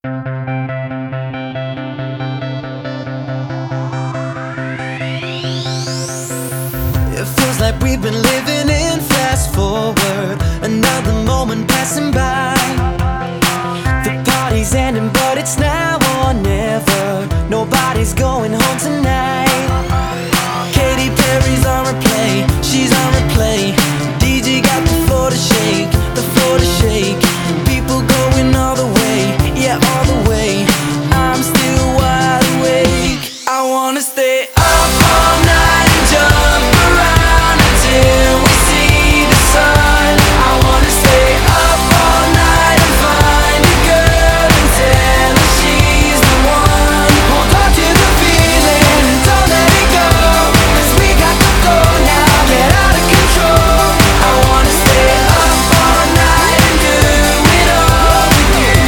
It feels like we've been living in fast forward, another moment passing by. The party's ending, but it's now or never. Nobody's going home tonight. Katy Perry's on replay, she's on replay. DJ got the floor to shake, the floor to shake. People going all the way, yeah, all the way. I'm still wide awake. I wanna stay up all night and jump around until we see the sun. I wanna stay up all night and find a girl and tell her she's the one. Hold on to the feeling and don't let it go, 'cause we got to go now, get out of control. I wanna stay up all night and do it all with you.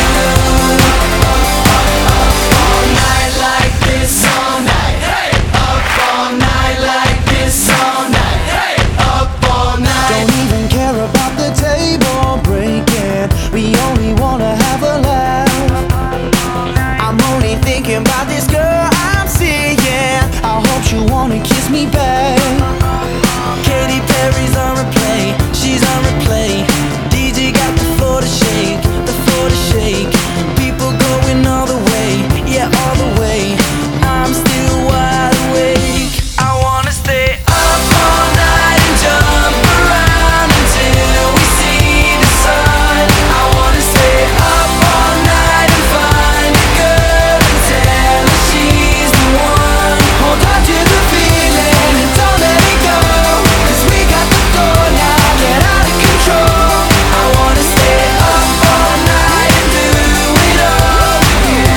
Up all night like this all night. Hey, up all night like this all night. Hey, up all night. Don't even care about the table breaking. We only wanna have a laugh. I'm only thinking about this girl I'm seeing. I hope you wanna kiss me back. Katy Perry's on replay, she's on replay. DJ got the floor to shake, the floor to shake. People going all the way, yeah, all the way. I'm still wide awake. I wanna stay up all night and jump around until we see the sun. I wanna stay up all night and find a girl and tell her she's the one. Hold on to the feeling and don't let it go, 'cause we got to go now, get out of control. I wanna stay up all night and do it all with you.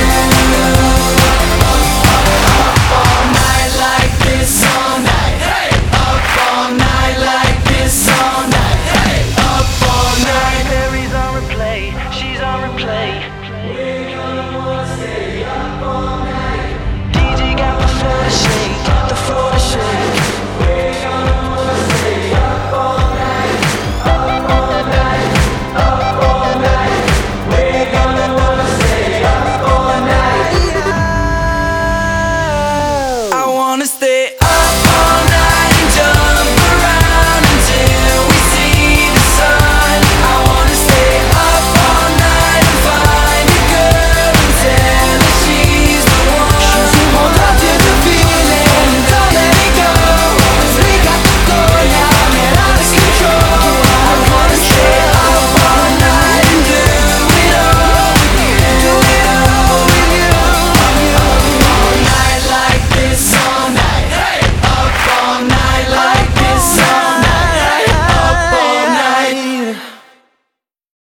Up all night like this all night. Hey, up all night like this all night. Hey, up all night. Perry's on replay, she's on replay. We're gonna wanna stay up all night. DJ got the floor to shake.